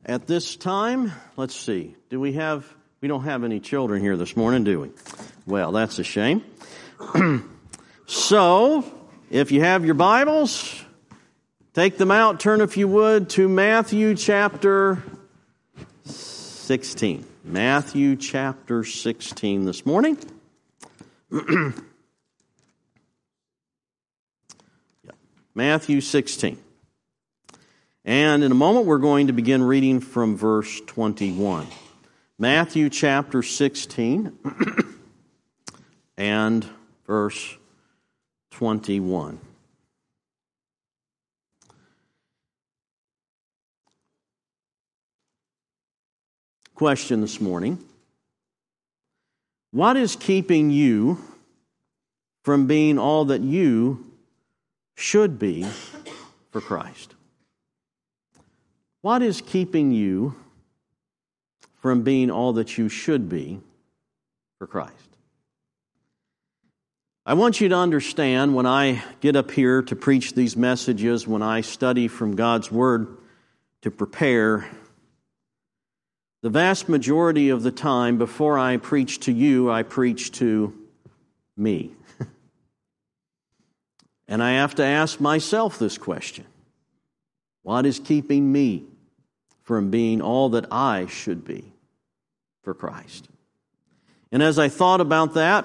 At this time, let's see, we don't have any children here this morning, do we? Well, that's a shame. So, if you have your Bibles, take them out, turn if you would to Matthew chapter 16. Matthew chapter 16 this morning. Matthew 16. And in a moment we're going to begin reading from verse 21. Matthew chapter 16 and verse 21. Question this morning. What is keeping you from being all that you should be for Christ? What is keeping you from being all that you should be for Christ? I want you to understand when I get up here to preach these messages, when I study from God's Word to prepare, the vast majority of the time before I preach to you, I preach to me. And I have to ask myself this question. What is keeping me from being all that I should be for Christ? And as I thought about that,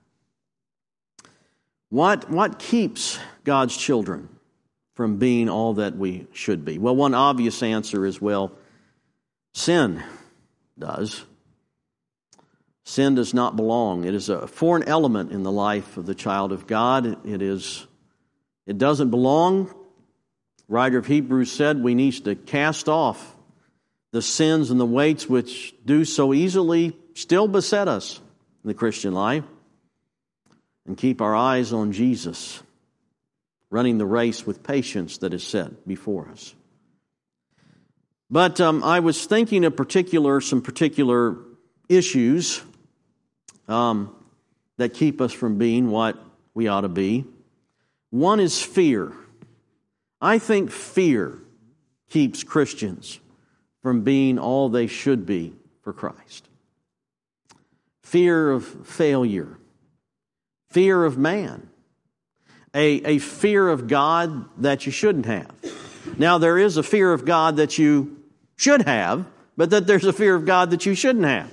what keeps God's children from being all that we should be? Well, one obvious answer is, sin does. Sin does not belong. It is a foreign element in the life of the child of God. It doesn't belong. The writer of Hebrews said we need to cast off the sins and the weights which do so easily still beset us in the Christian life and keep our eyes on Jesus, running the race with patience that is set before us. But I was thinking of some particular issues that keep us from being what we ought to be. One is fear. I think fear keeps Christians from being all they should be for Christ. Fear of failure. Fear of man. A fear of God that you shouldn't have. Now, there is a fear of God that you should have, but that there's a fear of God that you shouldn't have.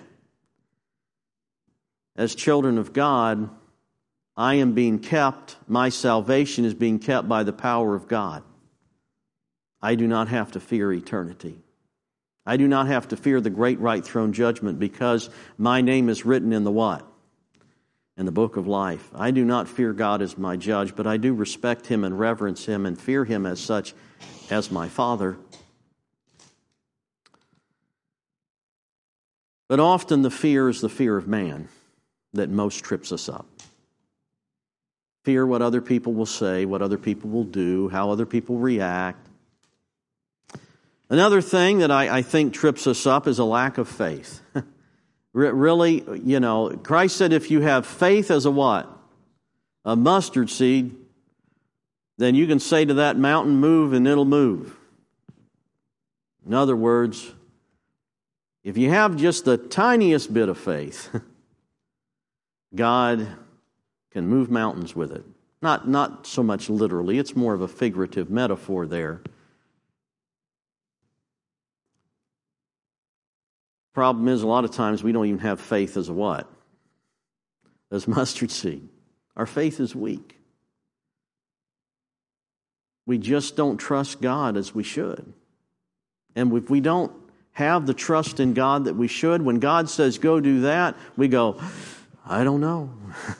As children of God, I am being kept, my salvation is being kept by the power of God. I do not have to fear eternity. I do not have to fear the great white throne judgment because my name is written in the what? In the book of life. I do not fear God as my judge, but I do respect Him and reverence Him and fear Him as such as my Father. But often the fear is the fear of man that most trips us up. Fear what other people will say, what other people will do, how other people react. Another thing that I think trips us up is a lack of faith. Really, Christ said if you have faith as a what? A mustard seed, then you can say to that mountain, move, and it'll move. In other words, if you have just the tiniest bit of faith, God can move mountains with it. Not so much literally, it's more of a figurative metaphor there. Problem is, a lot of times we don't even have faith as a what? As mustard seed. Our faith is weak. We just don't trust God as we should. And if we don't have the trust in God that we should, when God says, go do that, we go, I don't know.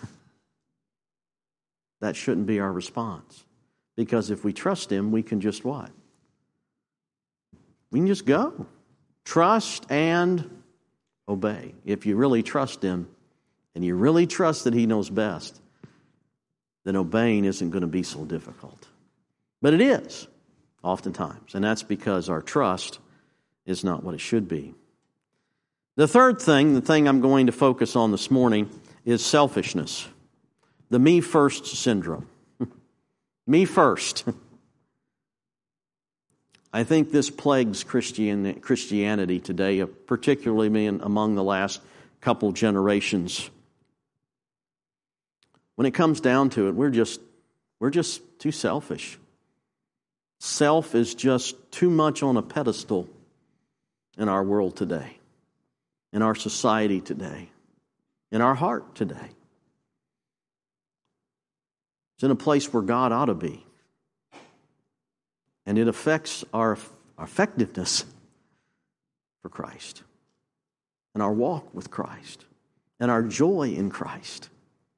That shouldn't be our response. Because if we trust Him, we can just what? We can just go. Trust and obey. If you really trust Him and you really trust that He knows best, then obeying isn't going to be so difficult. But it is, oftentimes. And that's because our trust is not what it should be. The third thing, the thing I'm going to focus on this morning, is selfishness. The me first syndrome. Me first. I think this plagues Christianity today, particularly among the last couple generations. When it comes down to it, we're just too selfish. Self is just too much on a pedestal in our world today, in our society today, in our heart today. It's in a place where God ought to be. And it affects our effectiveness for Christ, and our walk with Christ, and our joy in Christ.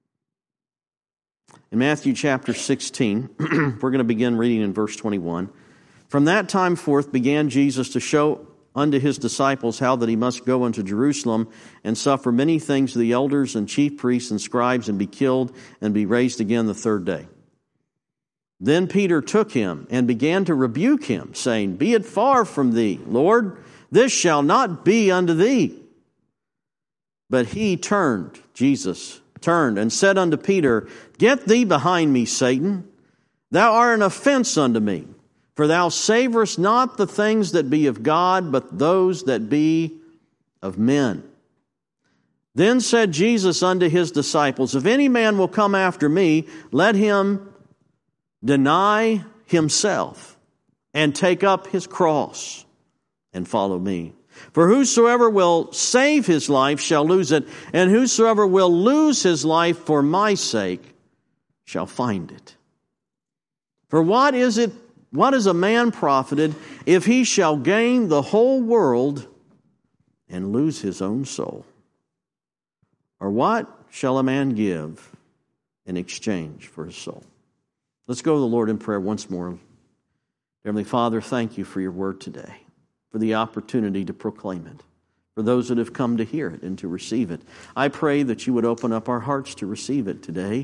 In Matthew chapter 16, we're going to begin reading in verse 21. From that time forth began Jesus to show unto his disciples how that he must go unto Jerusalem and suffer many things to the elders and chief priests and scribes, and be killed and be raised again the third day. Then Peter took him and began to rebuke him, saying, Be it far from thee, Lord, this shall not be unto thee. But Jesus turned and said unto Peter, Get thee behind me, Satan. Thou art an offense unto me, for thou savorest not the things that be of God, but those that be of men. Then said Jesus unto his disciples, If any man will come after me, let him deny himself and take up his cross and follow me. For whosoever will save his life shall lose it, and whosoever will lose his life for my sake shall find it. For what is a man profited if he shall gain the whole world and lose his own soul? Or what shall a man give in exchange for his soul? Let's go to the Lord in prayer once more. Heavenly Father, thank you for your word today, for the opportunity to proclaim it, for those that have come to hear it and to receive it. I pray that you would open up our hearts to receive it today,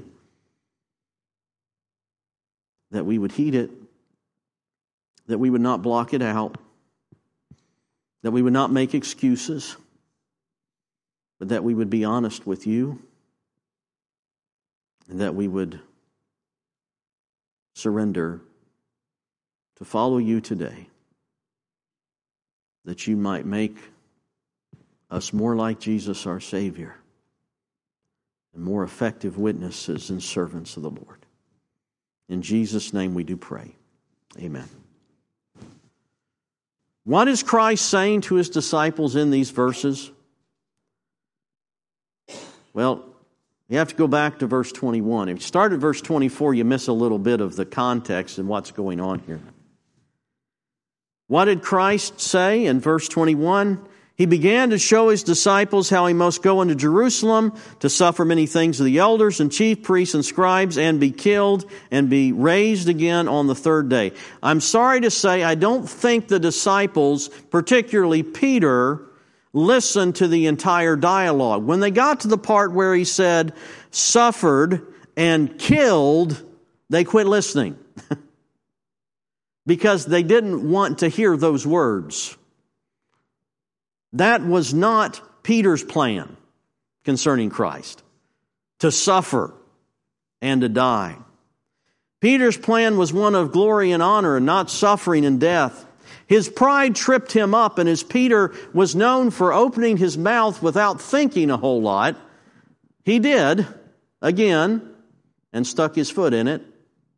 that we would heed it, that we would not block it out, that we would not make excuses, but that we would be honest with you, and that we would surrender to follow you today, that you might make us more like Jesus, our Savior, and more effective witnesses and servants of the Lord. In Jesus' name we do pray. Amen. What is Christ saying to his disciples in these verses? Well, you have to go back to verse 21. If you start at verse 24, you miss a little bit of the context and what's going on here. What did Christ say in verse 21? He began to show his disciples how he must go into Jerusalem to suffer many things of the elders and chief priests and scribes, and be killed and be raised again on the third day. I'm sorry to say, I don't think the disciples, particularly Peter, listened to the entire dialogue. When they got to the part where he said, suffered and killed, they quit listening. Because they didn't want to hear those words. That was not Peter's plan concerning Christ, to suffer and to die. Peter's plan was one of glory and honor and not suffering and death. His pride tripped him up, and as Peter was known for opening his mouth without thinking a whole lot, he did, again, and stuck his foot in it.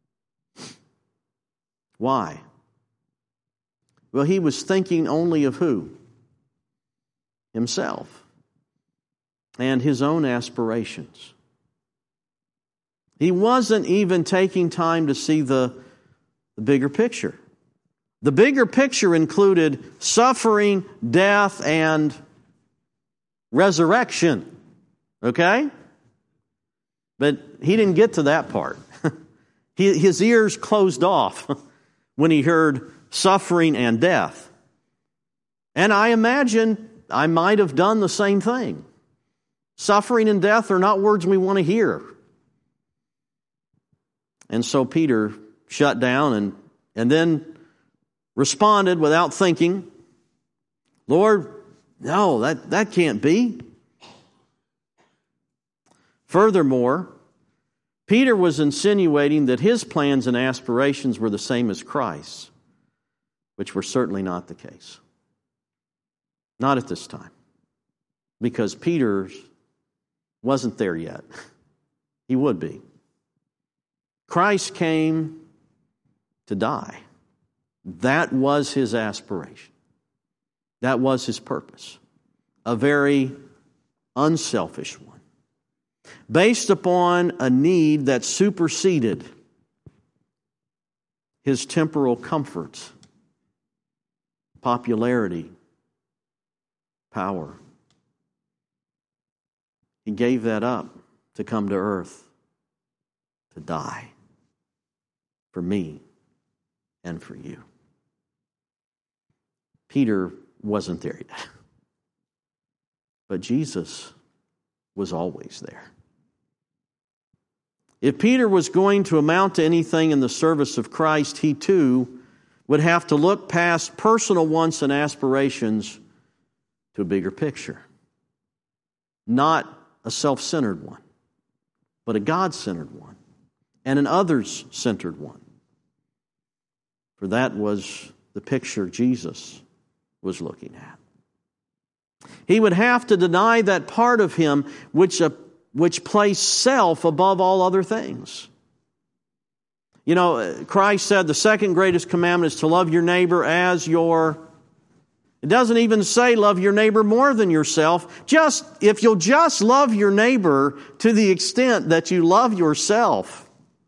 Why? Well, he was thinking only of who? Himself and his own aspirations. He wasn't even taking time to see the bigger picture. The bigger picture included suffering, death, and resurrection. Okay? But he didn't get to that part. His ears closed off when he heard suffering and death. And I imagine I might have done the same thing. Suffering and death are not words we want to hear. And so Peter shut down and then responded without thinking, Lord, no, that can't be. Furthermore, Peter was insinuating that his plans and aspirations were the same as Christ's, which were certainly not the case. Not at this time. Because Peter wasn't there yet. He would be. Christ came to die. That was his aspiration. That was his purpose. A very unselfish one. Based upon a need that superseded his temporal comforts, popularity, power. He gave that up to come to earth, to die for me and for you. Peter wasn't there yet, but Jesus was always there. If Peter was going to amount to anything in the service of Christ, he too would have to look past personal wants and aspirations to a bigger picture. Not a self-centered one, but a God-centered one and an others-centered one. For that was the picture Jesus was looking at. He would have to deny that part of him which placed self above all other things. You know, Christ said the second greatest commandment is to love your neighbor as your... It doesn't even say love your neighbor more than yourself. If you'll just love your neighbor to the extent that you love yourself.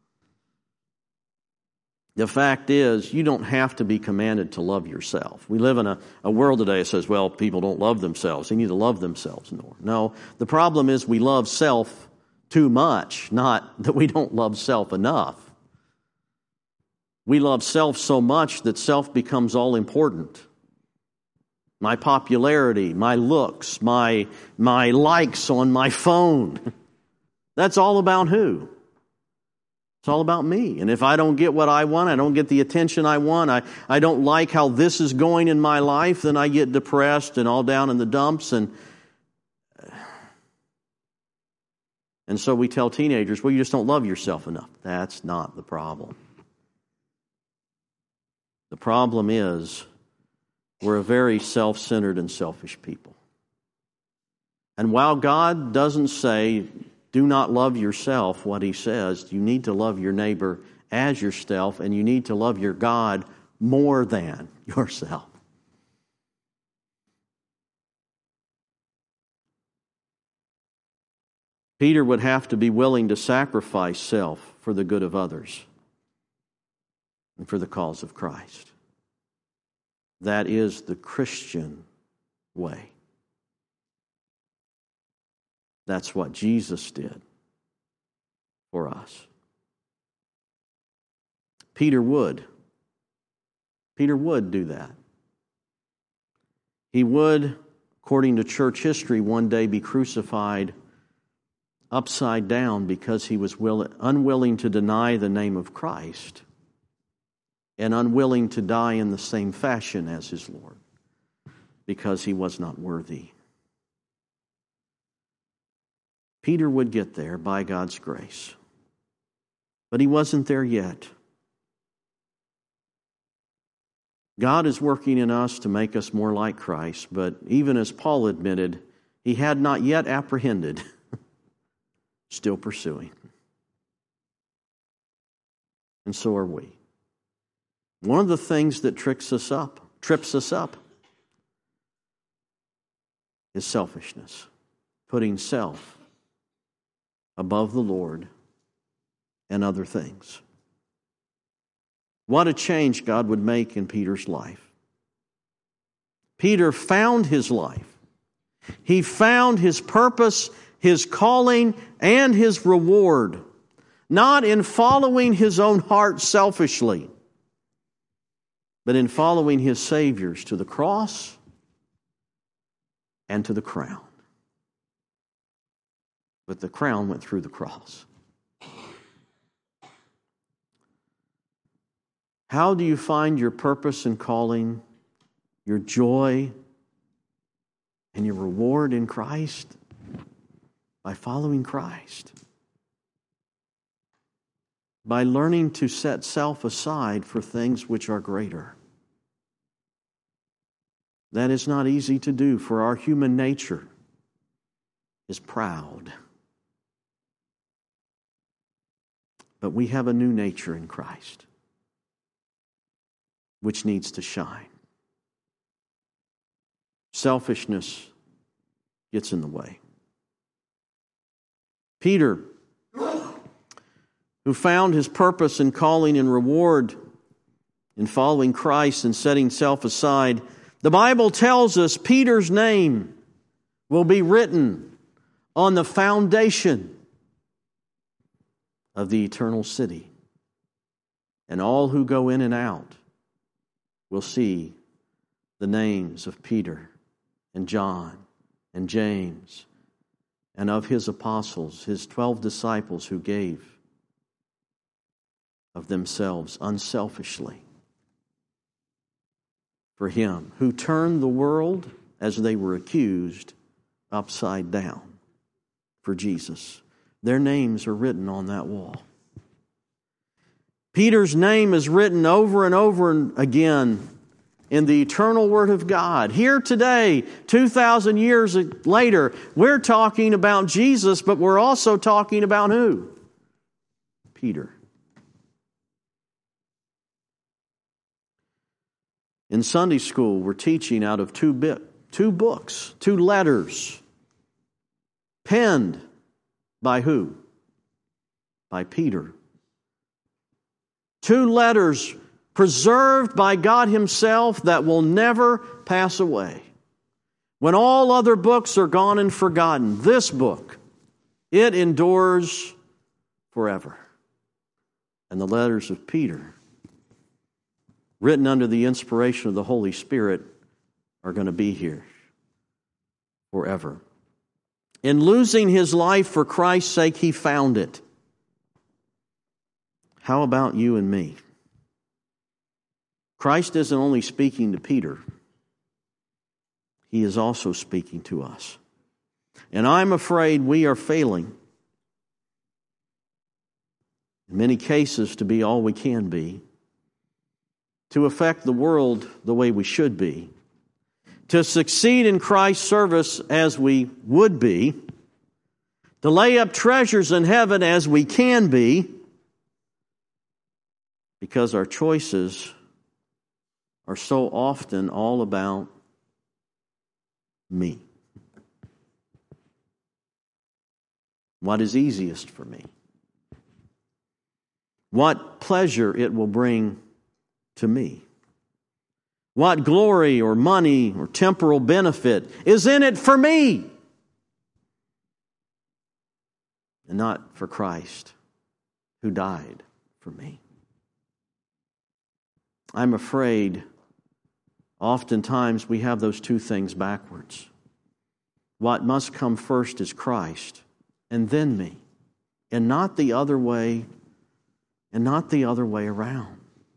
The fact is, you don't have to be commanded to love yourself. We live in a world today that says, well, people don't love themselves. They need to love themselves more. No, the problem is we love self too much, not that we don't love self enough. We love self so much that self becomes all important. My popularity, my looks, my likes on my phone. That's all about who? It's all about me. And if I don't get what I want, I don't get the attention I want, I don't like how this is going in my life, then I get depressed and all down in the dumps. And so we tell teenagers, well, you just don't love yourself enough. That's not the problem. The problem is we're a very self-centered and selfish people. And while God doesn't say, do not love yourself, what He says, you need to love your neighbor as yourself, and you need to love your God more than yourself. Peter would have to be willing to sacrifice self for the good of others and for the cause of Christ. That is the Christian way. That's what Jesus did for us. Peter would do that. He would, according to church history, one day be crucified upside down because he was unwilling to deny the name of Christ and unwilling to die in the same fashion as his Lord because he was not worthy. Peter would get there by God's grace, but he wasn't there yet. God is working in us to make us more like Christ, but even as Paul admitted, he had not yet apprehended, still pursuing. And so are we. One of the things that trips us up, is selfishness, putting self above the Lord and other things. What a change God would make in Peter's life. Peter found his life. He found his purpose, his calling, and his reward, not in following his own heart selfishly, but in following his Savior's to the cross and to the crown. But the crown went through the cross. How do you find your purpose and calling, your joy, and your reward in Christ? By following Christ. By learning to set self aside for things which are greater. That is not easy to do, for our human nature is proud. But we have a new nature in Christ, which needs to shine. Selfishness gets in the way. Peter, who found his purpose and calling and reward in following Christ and setting self aside, the Bible tells us Peter's name will be written on the foundation of the eternal city. And all who go in and out will see the names of Peter and John and James and of his apostles, his 12 disciples who gave of themselves unselfishly for him, who turned the world, as they were accused, upside down for Jesus. Their names are written on that wall. Peter's name is written over and over again in the eternal Word of God. Here today, 2,000 years later, we're talking about Jesus, but we're also talking about who? Peter. In Sunday school, we're teaching out of two books, two letters, penned by who? By Peter. Two letters preserved by God Himself that will never pass away. When all other books are gone and forgotten, this book, it endures forever. And the letters of Peter, written under the inspiration of the Holy Spirit, are going to be here forever. In losing his life for Christ's sake, he found it. How about you and me? Christ isn't only speaking to Peter, He is also speaking to us. And I'm afraid we are failing, in many cases, to be all we can be, to affect the world the way we should be, to succeed in Christ's service as we would be, to lay up treasures in heaven as we can be, because our choices are so often all about me. What is easiest for me? What pleasure it will bring to me? What glory or money or temporal benefit is in it for me? And not for Christ, who died for me. I'm afraid oftentimes we have those two things backwards. What must come first is Christ, and then me, and not the other way, and not the other way around.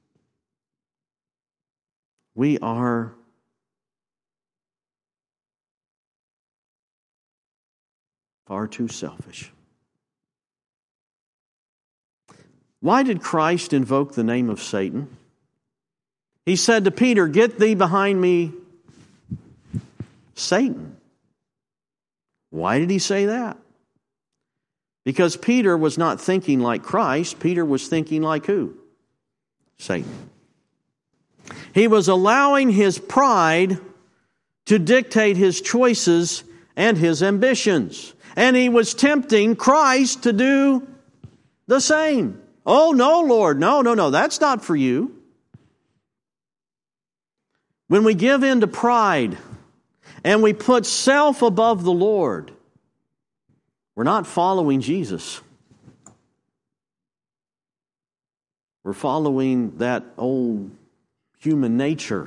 We are far too selfish. Why did Christ invoke the name of Satan? He said to Peter, "Get thee behind me, Satan." Why did he say that? Because Peter was not thinking like Christ. Peter was thinking like who? Satan. He was allowing his pride to dictate his choices and his ambitions. And he was tempting Christ to do the same. Oh, no, Lord, no, that's not for you. When we give in to pride and we put self above the Lord, we're not following Jesus. We're following that old human nature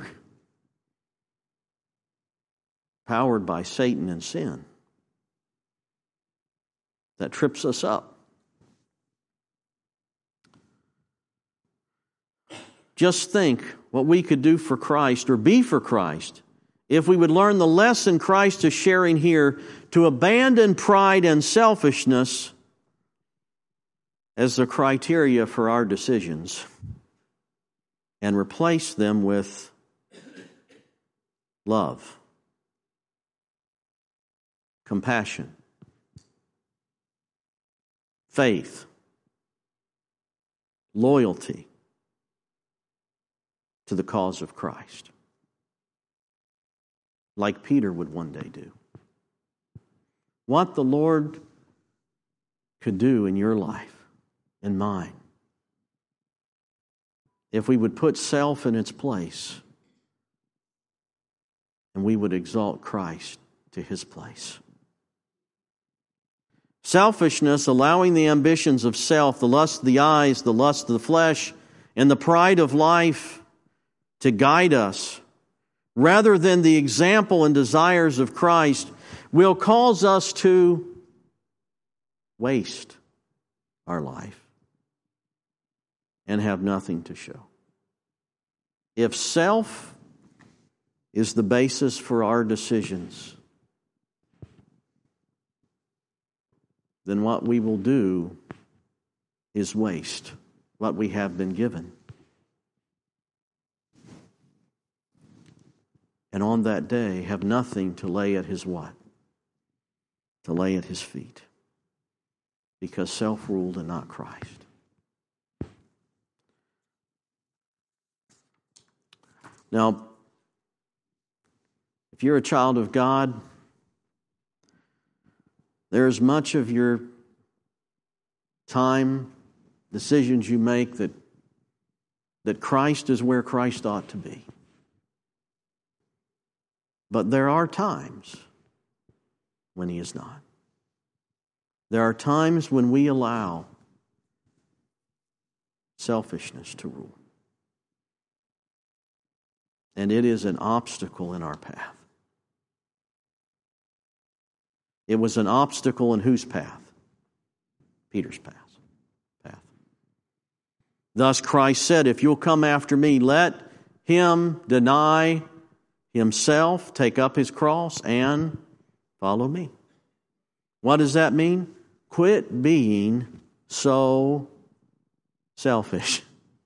powered by Satan and sin that trips us up. Just think what we could do for Christ or be for Christ if we would learn the lesson Christ is sharing here to abandon pride and selfishness as the criteria for our decisions and replace them with love, compassion, faith, loyalty to the cause of Christ, like Peter would one day do. What the Lord could do in your life and mine if we would put self in its place and we would exalt Christ to His place. Selfishness, allowing the ambitions of self, the lust of the eyes, the lust of the flesh, and the pride of life to guide us, rather than the example and desires of Christ, will cause us to waste our life and have nothing to show. If self is the basis for our decisions, then what we will do is waste what we have been given. And on that day, have nothing to lay at His what? To lay at His feet. Because self ruled and not Christ. Now, if you're a child of God, there's much of your time, decisions you make that Christ is where Christ ought to be. But there are times when He is not. There are times when we allow selfishness to rule. And it is an obstacle in our path. It was an obstacle in whose path? Peter's path. Thus Christ said, if you'll come after me, let him deny himself, take up his cross, and follow me. What does that mean? Quit being so selfish,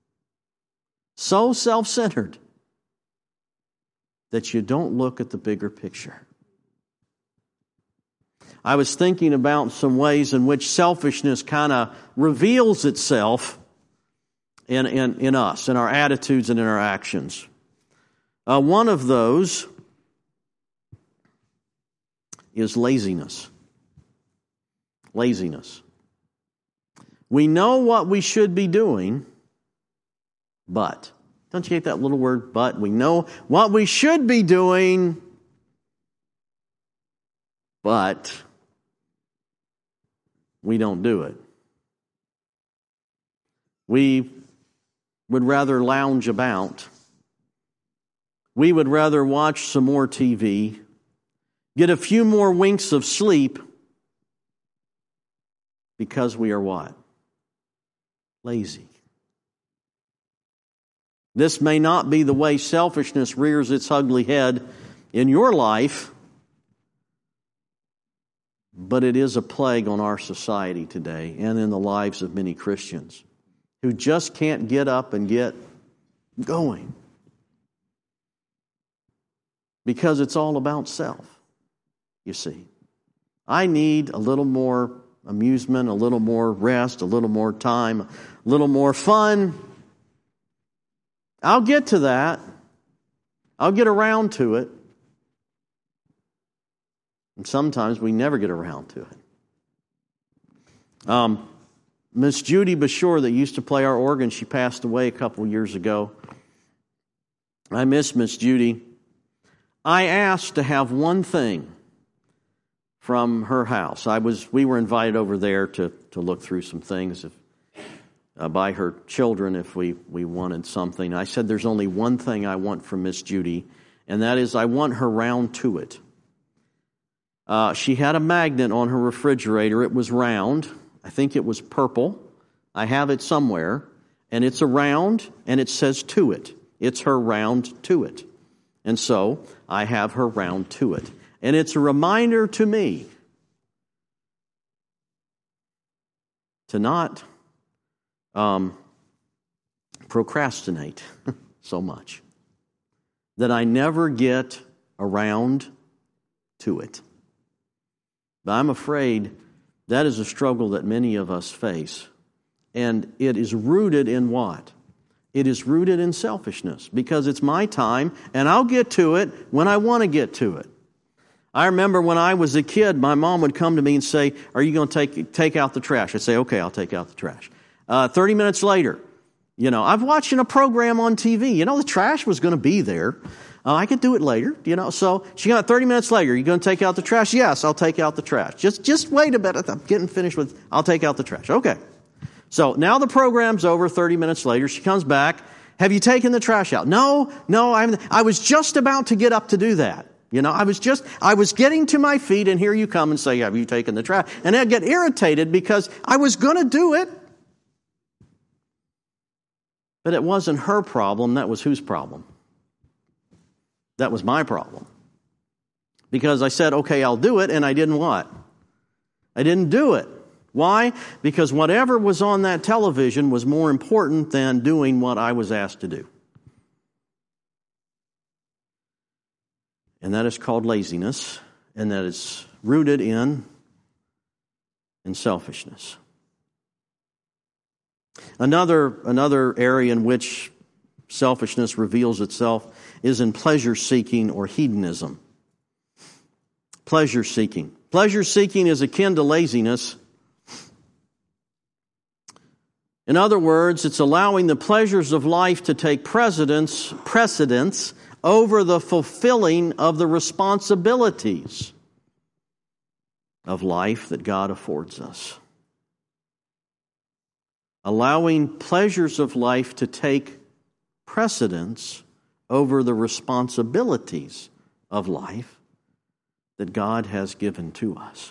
so self-centered, that you don't look at the bigger picture. I was thinking about some ways in which selfishness kind of reveals itself in us, in our attitudes and in our actions. One of those is laziness. Laziness. We know what we should be doing, but. Don't you hate that little word, but? We know what we should be doing, but we don't do it. We would rather lounge about. We would rather watch some more TV, get a few more winks of sleep, because we are what? Lazy. This may not be the way selfishness rears its ugly head in your life, but it is a plague on our society today and in the lives of many Christians who just can't get up and get going because it's all about self, you see. I need a little more amusement, a little more rest, a little more time, a little more fun. I'll get to that. I'll get around to it. And sometimes we never get around to it. Miss Judy Bashore, that used to play our organ, she passed away a couple years ago. I miss Miss Judy. I asked to have one thing from her house. We were invited over there to look through some things by her children if we wanted something. I said, there's only one thing I want from Miss Judy, and that is I want her round to it. She had a magnet on her refrigerator. It was round. I think it was purple. I have it somewhere. And it's a round, and it says to it. It's her round to it. And so I have her round to it. And it's a reminder to me to not procrastinate so much that I never get around to it. But I'm afraid that is a struggle that many of us face. And it is rooted in what? It is rooted in selfishness, because it's my time and I'll get to it when I want to get to it. I remember when I was a kid, my mom would come to me and say, "Are you going to take out the trash?" I'd say, "Okay, I'll take out the trash." 30 minutes later, I'm watching a program on TV. The trash was going to be there. I could do it later, So she got 30 minutes later. You going to take out the trash? Yes, I'll take out the trash. Just wait a minute. I'm getting finished with. I'll take out the trash. Okay. So now the program's over. 30 minutes later, she comes back. "Have you taken the trash out?" No, I haven't. I was just about to get up to do that. I was getting to my feet, and here you come and say, "Have you taken the trash?" And I'd get irritated because I was going to do it. But it wasn't her problem. That was whose problem? That was my problem. Because I said, "Okay, I'll do it," and I didn't what? I didn't do it. Why? Because whatever was on that television was more important than doing what I was asked to do. And that is called laziness, and that is rooted in selfishness. Another area in which selfishness reveals itself is in pleasure-seeking or hedonism. Pleasure-seeking. Pleasure-seeking is akin to laziness. In other words, it's allowing the pleasures of life to take precedence over the fulfilling of the responsibilities of life that God affords us. Allowing pleasures of life to take precedence over the responsibilities of life that God has given to us.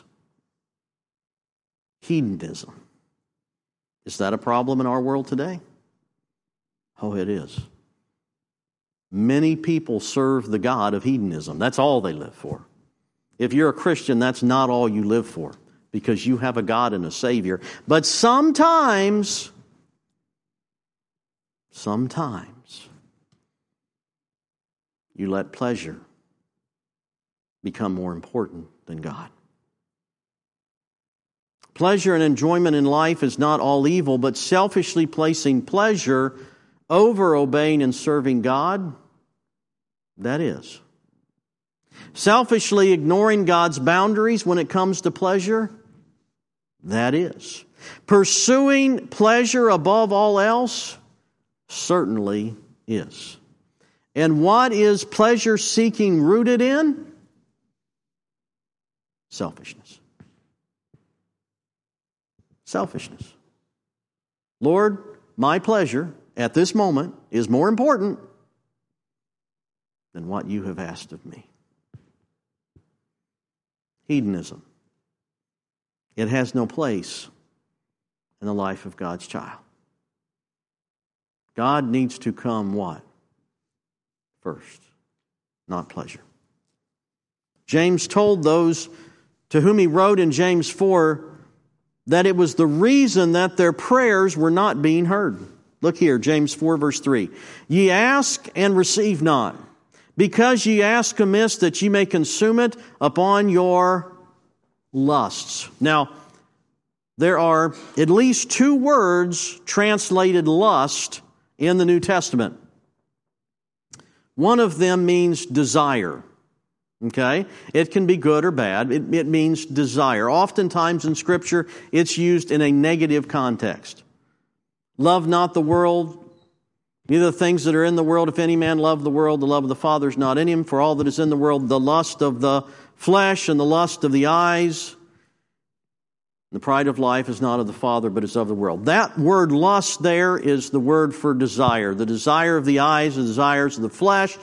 Hedonism. Is that a problem in our world today? Oh, it is. Many people serve the god of hedonism. That's all they live for. If you're a Christian, that's not all you live for, because you have a God and a Savior. But sometimes you let pleasure become more important than God. Pleasure and enjoyment in life is not all evil, but selfishly placing pleasure over obeying and serving God, that is. Selfishly ignoring God's boundaries when it comes to pleasure, that is. Pursuing pleasure above all else, certainly is. And what is pleasure seeking rooted in? Selfishness. Selfishness. Lord, my pleasure at this moment is more important than what you have asked of me. Hedonism. It has no place in the life of God's child. God needs to come what? First, not pleasure. James told those to whom he wrote in James 4 that it was the reason that their prayers were not being heard. Look here, James 4 verse 3. Ye ask and receive not, because ye ask amiss that ye may consume it upon your lusts. Now, there are at least two words translated lust in the New Testament. One of them means desire. Okay? It can be good or bad. It means desire. Oftentimes in Scripture, it's used in a negative context. Love not the world, neither the things that are in the world. If any man love the world, the love of the Father is not in him. For all that is in the world, the lust of the flesh and the lust of the eyes, the pride of life is not of the Father, but is of the world. That word lust there is the word for desire. The desire of the eyes, the desires of the flesh.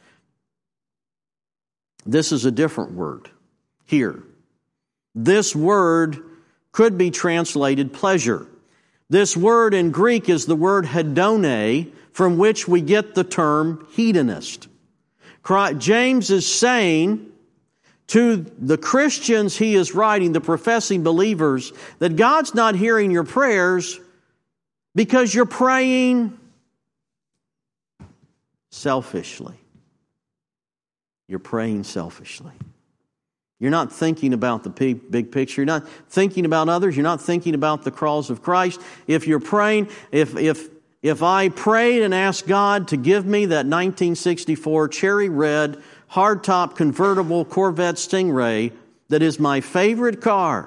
This is a different word here. This word could be translated pleasure. This word in Greek is the word hedone, from which we get the term hedonist. James is saying to the Christians he is writing, the professing believers, that God's not hearing your prayers because you're praying selfishly. you're praying selfishly. You're not thinking about the big picture. You're not thinking about others. You're not thinking about the cross of Christ. If you're praying, if I prayed and asked God to give me that 1964 cherry red hardtop convertible Corvette Stingray that is my favorite car,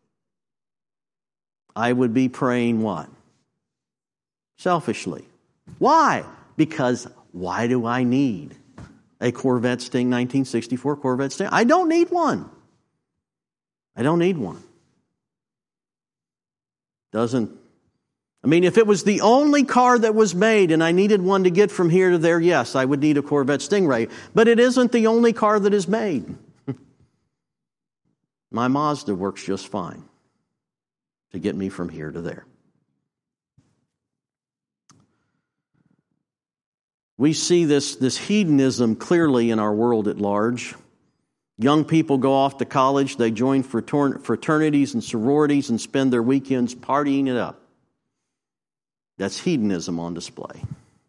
I would be praying what? Selfishly. Why? Because why do I need a Corvette 1964 Corvette Sting? I don't need one. I don't need one. If it was the only car that was made and I needed one to get from here to there, yes, I would need a Corvette Stingray. But it isn't the only car that is made. My Mazda works just fine to get me from here to there. We see this hedonism clearly in our world at large. Young people go off to college, they join fraternities and sororities and spend their weekends partying it up. That's hedonism on display.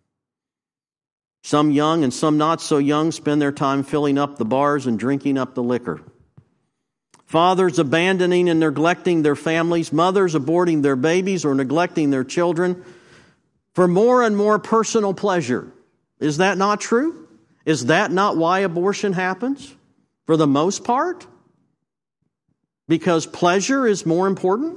Some young and some not so young spend their time filling up the bars and drinking up the liquor. Fathers abandoning and neglecting their families, mothers aborting their babies or neglecting their children for more and more personal pleasure. Is that not true? Is that not why abortion happens? For the most part? Because pleasure is more important?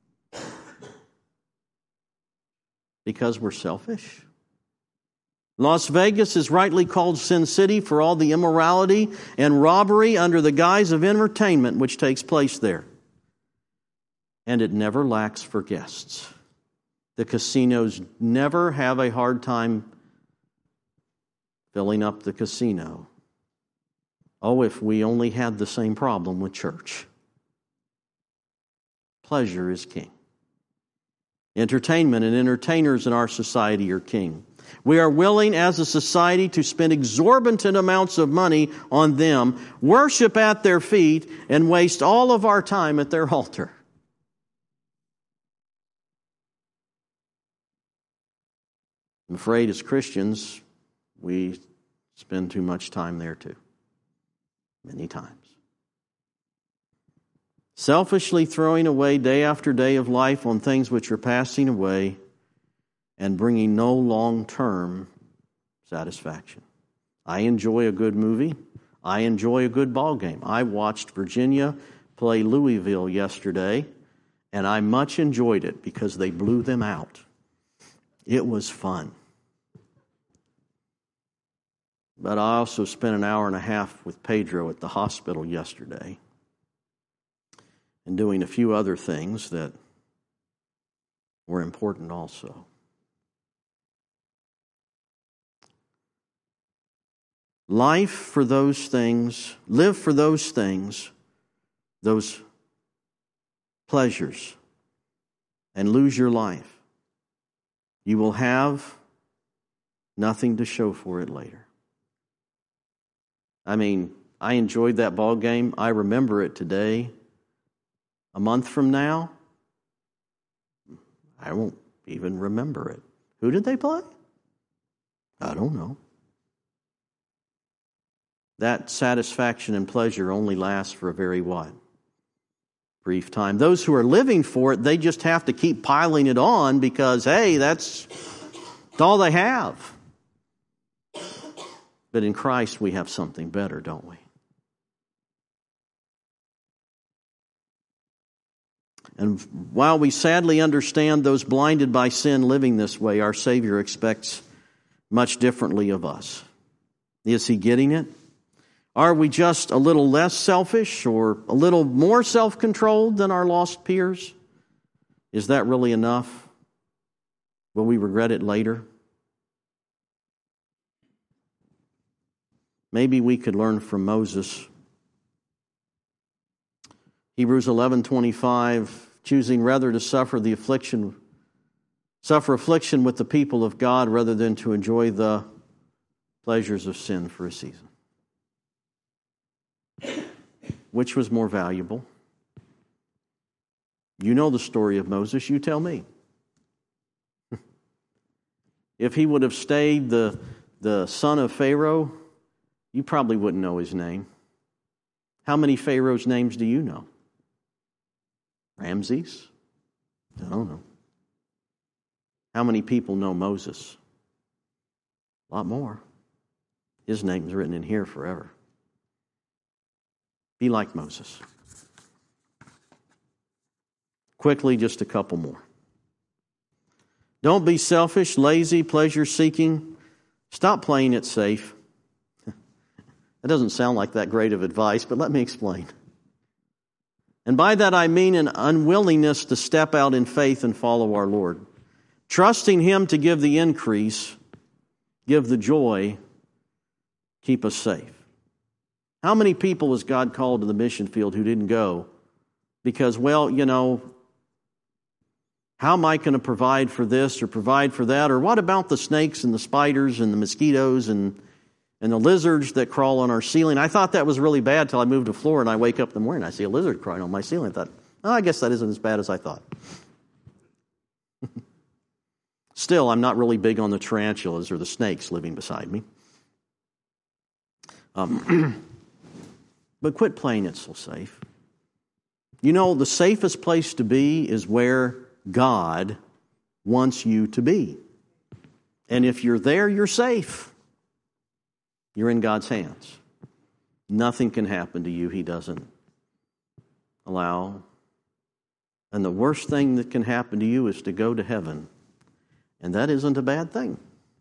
Because we're selfish? Las Vegas is rightly called Sin City for all the immorality and robbery under the guise of entertainment which takes place there. And it never lacks for guests. The casinos never have a hard time filling up the casino. Oh, if we only had the same problem with church. Pleasure is king. Entertainment and entertainers in our society are king. We are willing as a society to spend exorbitant amounts of money on them, worship at their feet, and waste all of our time at their altar. I'm afraid as Christians, we spend too much time there too. Many times. Selfishly throwing away day after day of life on things which are passing away and bringing no long-term satisfaction. I enjoy a good movie. I enjoy a good ball game. I watched Virginia play Louisville yesterday, and I much enjoyed it because they blew them out. It was fun. But I also spent an hour and a half with Pedro at the hospital yesterday and doing a few other things that were important also. Live for those things, those pleasures, and lose your life. You will have nothing to show for it later. I enjoyed that ball game. I remember it today. A month from now, I won't even remember it. Who did they play? I don't know. That satisfaction and pleasure only lasts for a very brief time. Those who are living for it, they just have to keep piling it on because, hey, that's all they have. But in Christ, we have something better, don't we? And while we sadly understand those blinded by sin living this way, our Savior expects much differently of us. Is He getting it? Are we just a little less selfish or a little more self-controlled than our lost peers? Is that really enough? Will we regret it later? Maybe we could learn from Moses. Hebrews 11:25, choosing rather to suffer affliction with the people of God rather than to enjoy the pleasures of sin for a season. Which was more valuable? You know the story of Moses, you tell me. If he would have stayed the son of Pharaoh, You probably wouldn't know his name. How many Pharaoh's names do you know? Ramses? I don't know. How many people know Moses? A lot more. His name's written in here forever. Be like Moses. Quickly, just a couple more. Don't be selfish, lazy, pleasure-seeking. Stop playing it safe. That doesn't sound like that great of advice, but let me explain. And by that I mean an unwillingness to step out in faith and follow our Lord. Trusting Him to give the increase, give the joy, keep us safe. How many people has God called to the mission field who didn't go because, well, how am I going to provide for this or provide for that? Or what about the snakes and the spiders and the mosquitoes and the lizards that crawl on our ceiling? I thought that was really bad till I moved to Florida and I wake up in the morning and I see a lizard crawling on my ceiling. I thought, I guess that isn't as bad as I thought. Still, I'm not really big on the tarantulas or the snakes living beside me. But quit playing it so safe. The safest place to be is where God wants you to be. And if you're there, you're safe. You're in God's hands. Nothing can happen to you He doesn't allow. And the worst thing that can happen to you is to go to heaven. And that isn't a bad thing.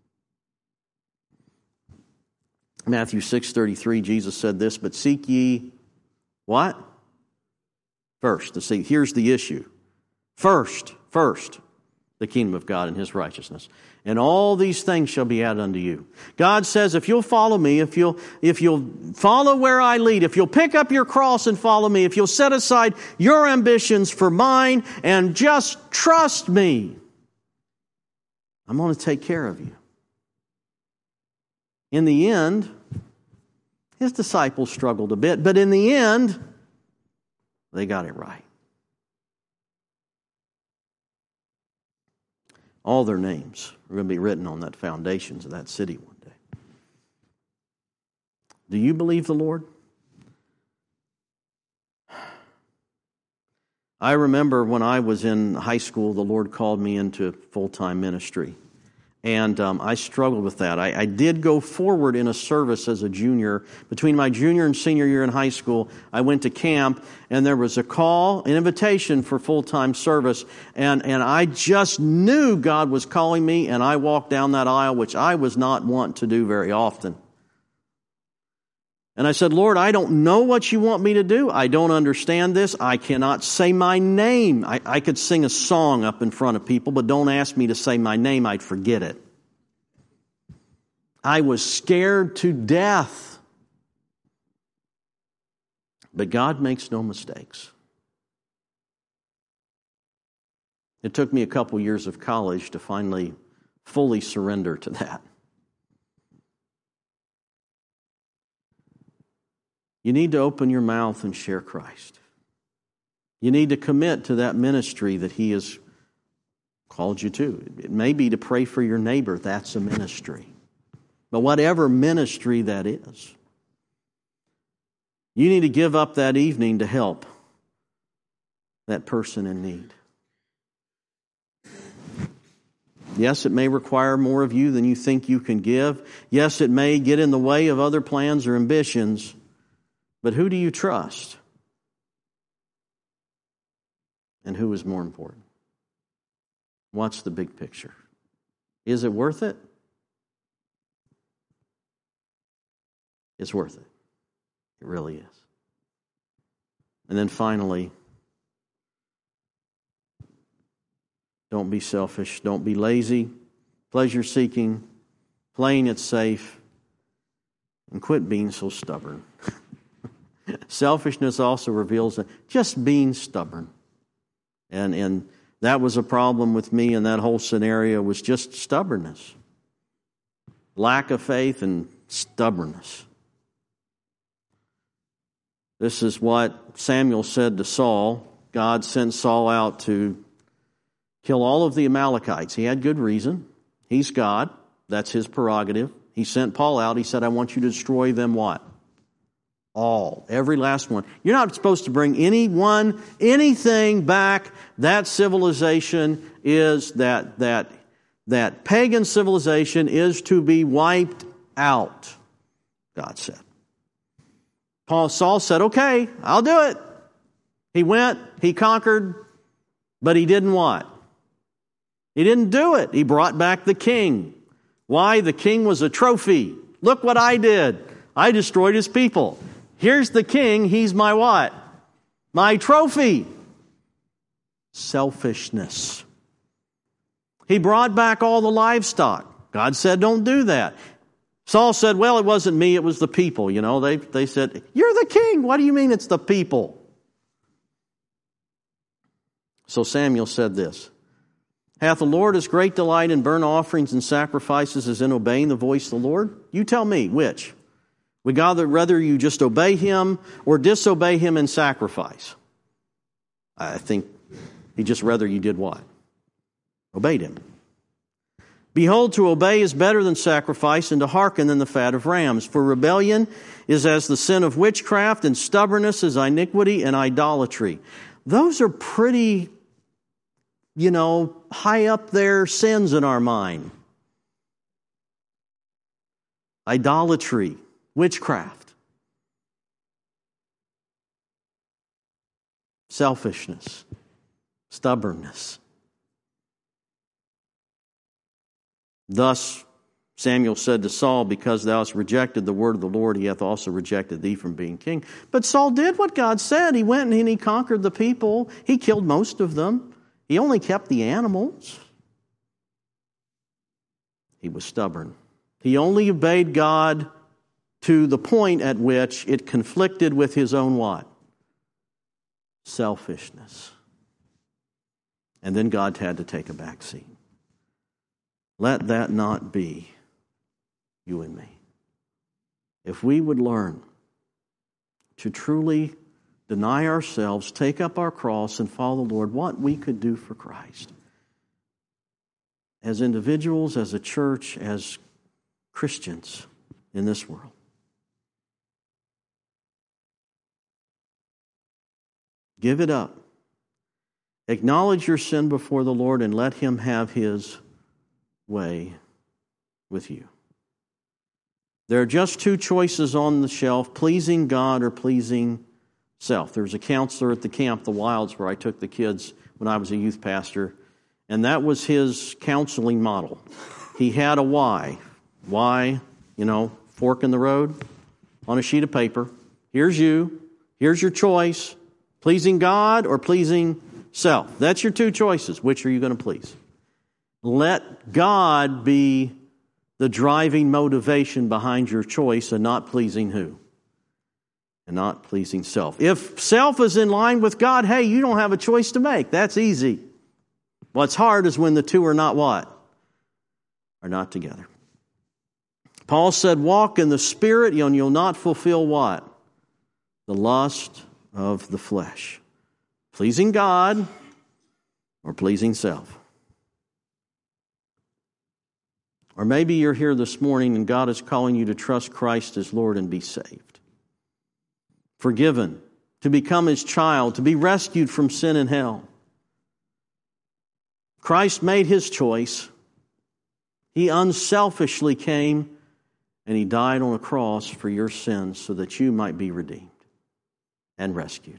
Matthew 6:33, Jesus said this, but seek ye what? First. Here's the issue. First, the kingdom of God and His righteousness. And all these things shall be added unto you. God says, if you'll follow me, if you'll follow where I lead, if you'll pick up your cross and follow me, if you'll set aside your ambitions for mine and just trust me, I'm going to take care of you. In the end, His disciples struggled a bit, but in the end, they got it right. All their names are going to be written on that foundations of that city one day. Do you believe the Lord? I remember when I was in high school, the Lord called me into full-time ministry. And I struggled with that. I did go forward in a service as a junior. Between my junior and senior year in high school, I went to camp, and there was a call, an invitation for full-time service. And I just knew God was calling me, and I walked down that aisle, which I was not wont to do very often. And I said, Lord, I don't know what you want me to do. I don't understand this. I cannot say my name. I could sing a song up in front of people, but don't ask me to say my name. I'd forget it. I was scared to death. But God makes no mistakes. It took me a couple years of college to finally fully surrender to that. You need to open your mouth and share Christ. You need to commit to that ministry that He has called you to. It may be to pray for your neighbor. That's a ministry. But whatever ministry that is, you need to give up that evening to help that person in need. Yes, it may require more of you than you think you can give. Yes, it may get in the way of other plans or ambitions. But who do you trust? And who is more important? What's the big picture? Is it worth it? It's worth it. It really is. And then finally, don't be selfish. Don't be lazy, pleasure-seeking, playing it safe, and quit being so stubborn. Selfishness also reveals just being stubborn. And that was a problem with me in that whole scenario, was just stubbornness. Lack of faith and stubbornness. This is what Samuel said to Saul. God sent Saul out to kill all of the Amalekites. He had good reason. He's God. That's His prerogative. he sent Paul out. He said, I want you to destroy them what? All. Every last one. You're not supposed to bring anything back. That civilization is, that pagan civilization is to be wiped out, God said. Saul said, okay, I'll do it. He went, he conquered, but he didn't what? He didn't do it. He brought back the king. Why? The king was a trophy. Look what I did. I destroyed his people. Here's the king. He's my what? My trophy. Selfishness. He brought back all the livestock. God said, don't do that. Saul said, well, it wasn't me, it was the people. You know, they said, you're the king. What do you mean it's the people? So Samuel said this, hath the Lord as great delight in burnt offerings and sacrifices as in obeying the voice of the Lord? You tell me, which? Would God rather you just obey Him or disobey Him in sacrifice? I think He'd just rather you did what? Obeyed Him. Behold, to obey is better than sacrifice, and to hearken than the fat of rams. For rebellion is as the sin of witchcraft, and stubbornness is iniquity and idolatry. Those are pretty, high up there sins in our mind. Idolatry, witchcraft, selfishness, stubbornness. Thus Samuel said to Saul, because thou hast rejected the word of the Lord, he hath also rejected thee from being king. But Saul did what God said. He went and he conquered the people. He killed most of them. He only kept the animals. He was stubborn. He only obeyed God to the point at which it conflicted with his own what? Selfishness. And then God had to take a back seat. Let that not be you and me. If we would learn to truly deny ourselves, take up our cross, and follow the Lord, what we could do for Christ. As individuals, as a church, as Christians in this world. Give it up. Acknowledge your sin before the Lord and let Him have His way with you. There are just two choices on the shelf, pleasing God or pleasing self. There was a counselor at the camp, the Wilds, where I took the kids when I was a youth pastor, and that was his counseling model. He had a why. Why, fork in the road on a sheet of paper. Here's you. Here's your choice. Pleasing God or pleasing self. That's your two choices. Which are you going to please? Let God be the driving motivation behind your choice and not pleasing who? And not pleasing self. If self is in line with God, hey, you don't have a choice to make. That's easy. What's hard is when the two are not what? Are not together. Paul said, walk in the Spirit and you'll not fulfill what? The lust of the flesh. Pleasing God or pleasing self. Or maybe you're here this morning and God is calling you to trust Christ as Lord and be saved. Forgiven, to become His child, to be rescued from sin and hell. Christ made His choice. He unselfishly came and He died on a cross for your sins so that you might be redeemed and rescued.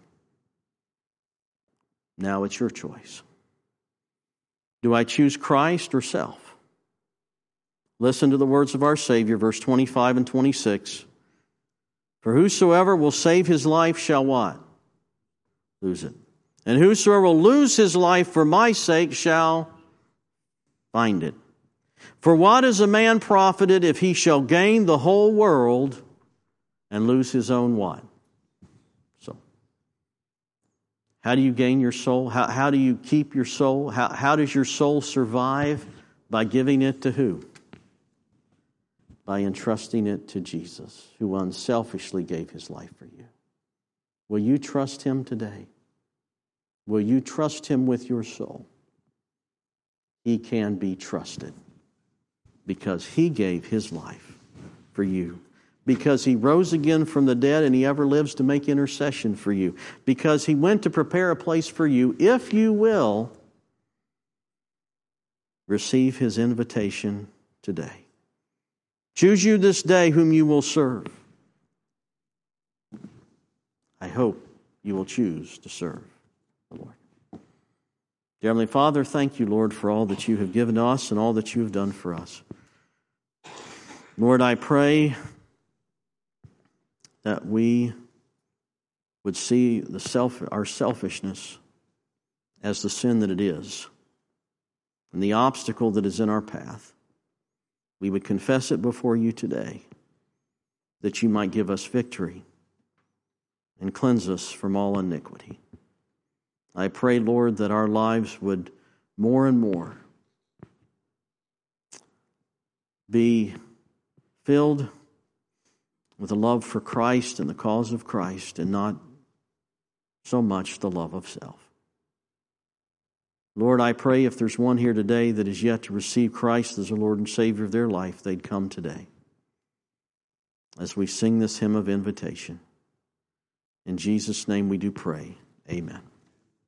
Now it's your choice. Do I choose Christ or self? Listen to the words of our Savior, verse 25 and 26. For whosoever will save his life shall what? Lose it. And whosoever will lose his life for my sake shall find it. For what is a man profited if he shall gain the whole world and lose his own what? Soul. How do you gain your soul? How do you keep your soul? How does your soul survive? By giving it to who? By entrusting it to Jesus, who unselfishly gave His life for you. Will you trust Him today? Will you trust Him with your soul? He can be trusted because He gave His life for you. Because He rose again from the dead and He ever lives to make intercession for you. Because He went to prepare a place for you, if you will receive His invitation today. Choose you this day whom you will serve. I hope you will choose to serve the Lord. Dear Heavenly Father, thank you, Lord, for all that you have given us and all that you have done for us. Lord, I pray that we would see our selfishness as the sin that it is and the obstacle that is in our path. We would confess it before you today, that you might give us victory and cleanse us from all iniquity. I pray, Lord, that our lives would more and more be filled with a love for Christ and the cause of Christ, and not so much the love of self. Lord, I pray if there's one here today that is yet to receive Christ as the Lord and Savior of their life, they'd come today as we sing this hymn of invitation. In Jesus' name we do pray. Amen.